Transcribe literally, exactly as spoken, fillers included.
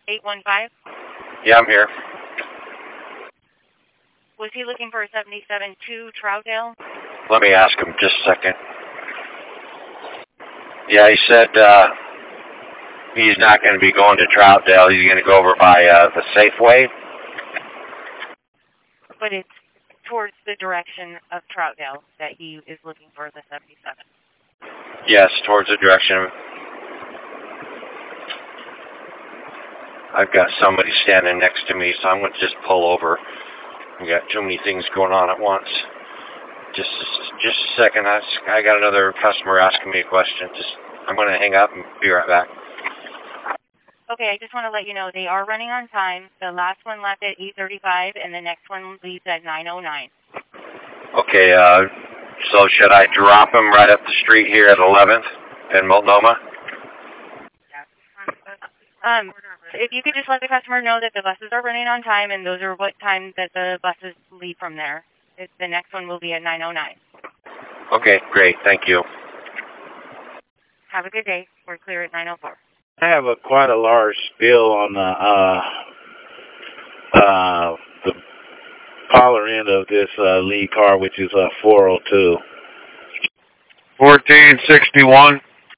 eight one five? Yeah, I'm here. Was he looking for a seventy-seven two Troutdale? Let me ask him just a second. Yeah, he said uh, he's not going to be going to Troutdale. He's going to go over by uh, the Safeway. But it's towards the direction of Troutdale that he is looking for the seventy-seven. Yes, towards the direction. I've got somebody standing next to me, so I'm going to just pull over. We got too many things going on at once. Just, just a second. I, I got another customer asking me a question. Just, I'm going to hang up and be right back. Okay, I just want to let you know they are running on time. The last one left at eight thirty-five, and the next one leaves at nine oh nine. Okay, uh, so should I drop him right up the street here at eleventh in Multnomah? Um, if you could just let the customer know that the buses are running on time, and those are what time that the buses leave from there. It, the next one will be at nine oh nine. Okay, great. Thank you. Have a good day. We're clear at nine oh four. I have a quite a large spill on the uh, uh, the collar end of this uh, lead car, which is uh, four oh two. fourteen sixty-one.